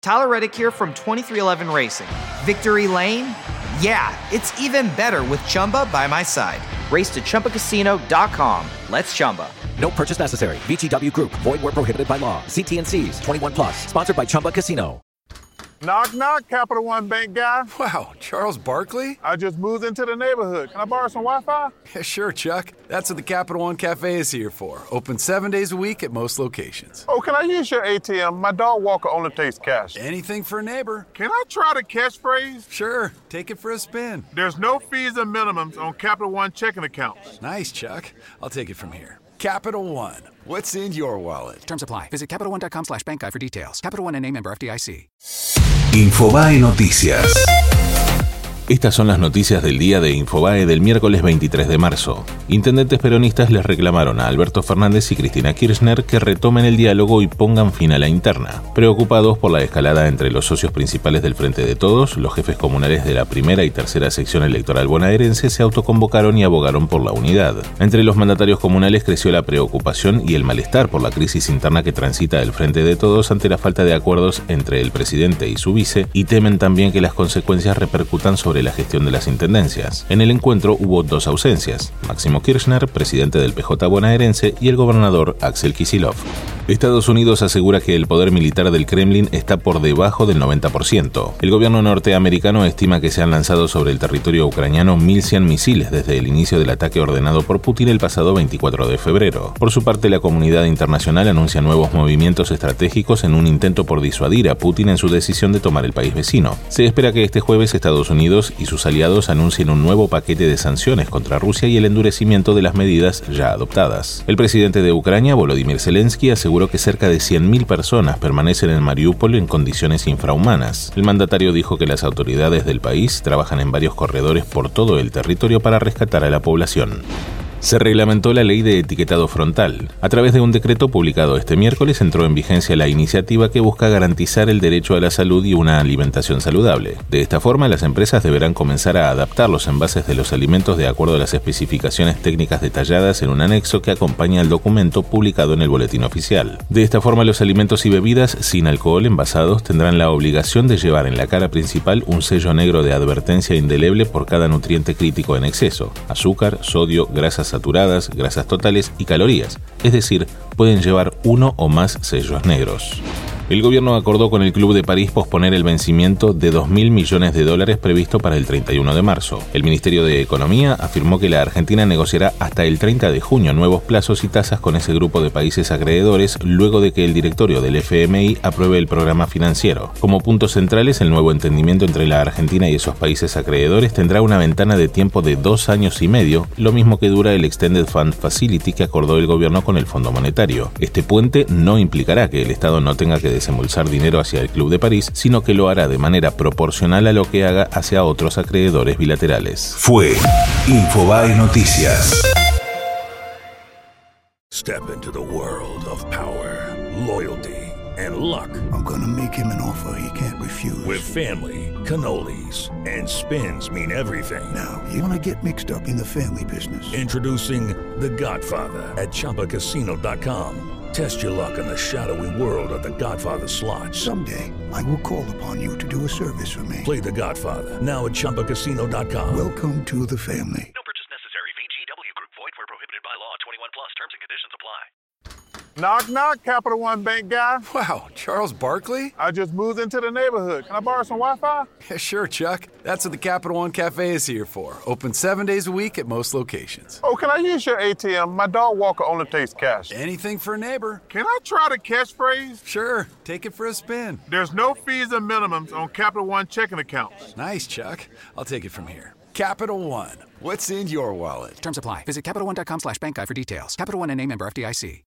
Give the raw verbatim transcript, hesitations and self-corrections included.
Tyler Reddick here from twenty-three eleven Racing. Victory Lane? Yeah, it's even better with Chumba by my side. Race to Chumba Casino dot com. Let's Chumba. No purchase necessary. V G W Group. Void where prohibited by law. See T and C's. twenty-one plus. Sponsored by Chumba Casino. Knock, knock, Capital One Bank guy. Wow, Charles Barkley? I just moved into the neighborhood. Can I borrow some Wi-Fi? Yeah, sure, Chuck. That's what the Capital One Cafe is here for. Open seven days a week at most locations. Oh, can I use your A T M? My dog Walker only takes cash. Anything for a neighbor. Can I try the catchphrase? Sure, take it for a spin. There's no fees and minimums on Capital One checking accounts. Nice, Chuck. I'll take it from here. Capital One. What's in your wallet? Terms apply. Visit CapitalOne.com slash bank guide for details. Capital One N A member F D I C. Infobae Noticias. Estas son las noticias del día de Infobae del miércoles veintitrés de marzo. Intendentes peronistas les reclamaron a Alberto Fernández y Cristina Kirchner que retomen el diálogo y pongan fin a la interna. Preocupados por la escalada entre los socios principales del Frente de Todos, los jefes comunales de la primera y tercera sección electoral bonaerense se autoconvocaron y abogaron por la unidad. Entre los mandatarios comunales creció la preocupación y el malestar por la crisis interna que transita el Frente de Todos ante la falta de acuerdos entre el presidente y su vice, y temen también que las consecuencias repercutan sobre la gestión de las intendencias. En el encuentro hubo dos ausencias: Máximo Kirchner, presidente del P J bonaerense, y el gobernador Axel Kicillof. Estados Unidos asegura que el poder militar del Kremlin está por debajo del noventa por ciento. El gobierno norteamericano estima que se han lanzado sobre el territorio ucraniano mil cien misiles desde el inicio del ataque ordenado por Putin el pasado veinticuatro de febrero. Por su parte, la comunidad internacional anuncia nuevos movimientos estratégicos en un intento por disuadir a Putin en su decisión de tomar el país vecino. Se espera que este jueves Estados Unidos y sus aliados anuncien un nuevo paquete de sanciones contra Rusia y el endurecimiento de las medidas ya adoptadas. El presidente de Ucrania, Volodymyr Zelensky, aseguró que cerca de cien mil personas permanecen en Mariupol en condiciones infrahumanas. El mandatario dijo que las autoridades del país trabajan en varios corredores por todo el territorio para rescatar a la población. Se reglamentó la ley de etiquetado frontal. A través de un decreto publicado este miércoles entró en vigencia la iniciativa que busca garantizar el derecho a la salud y una alimentación saludable. De esta forma, las empresas deberán comenzar a adaptar los envases de los alimentos de acuerdo a las especificaciones técnicas detalladas en un anexo que acompaña al documento publicado en el boletín oficial. De esta forma, los alimentos y bebidas sin alcohol envasados tendrán la obligación de llevar en la cara principal un sello negro de advertencia indeleble por cada nutriente crítico en exceso: azúcar, sodio, grasas saturadas, grasas totales y calorías, es decir, pueden llevar uno o más sellos negros. El gobierno acordó con el Club de París posponer el vencimiento de dos mil millones de dólares previsto para el treinta y uno de marzo. El Ministerio de Economía afirmó que la Argentina negociará hasta el treinta de junio nuevos plazos y tasas con ese grupo de países acreedores luego de que el directorio del F M I apruebe el programa financiero. Como puntos centrales, el nuevo entendimiento entre la Argentina y esos países acreedores tendrá una ventana de tiempo de dos años y medio, lo mismo que dura el Extended Fund Facility que acordó el gobierno con el Fondo Monetario. Este puente no implicará que el Estado no tenga que desembolsar dinero hacia el Club de París, sino que lo hará de manera proporcional a lo que haga hacia otros acreedores bilaterales. Fue Infobae Noticias. Step into the world of power, loyalty, and luck. I'm gonna make him an offer he can't refuse. With family, cannolis, and spins mean everything. Now, you wanna get mixed up in the family business. Introducing The Godfather at Chumba Casino dot com. Test your luck in the shadowy world of The Godfather slot. Someday, I will call upon you to do a service for me. Play The Godfather, now at Chumba Casino dot com. Welcome to the family. No purchase necessary. V G W Group. Void where prohibited by law. twenty-one plus. Terms and conditions apply. Knock, knock, Capital One Bank guy. Wow, Charles Barkley? I just moved into the neighborhood. Can I borrow some Wi-Fi? Yeah, sure, Chuck. That's what the Capital One Cafe is here for. Open seven days a week at most locations. Oh, can I use your A T M? My dog Walker only takes cash. Anything for a neighbor. Can I try the catchphrase? Sure, take it for a spin. There's no fees and minimums on Capital One checking accounts. Nice, Chuck. I'll take it from here. Capital One. What's in your wallet? Terms apply. Visit CapitalOne.com slash bank guide for details. Capital One N A member F D I C.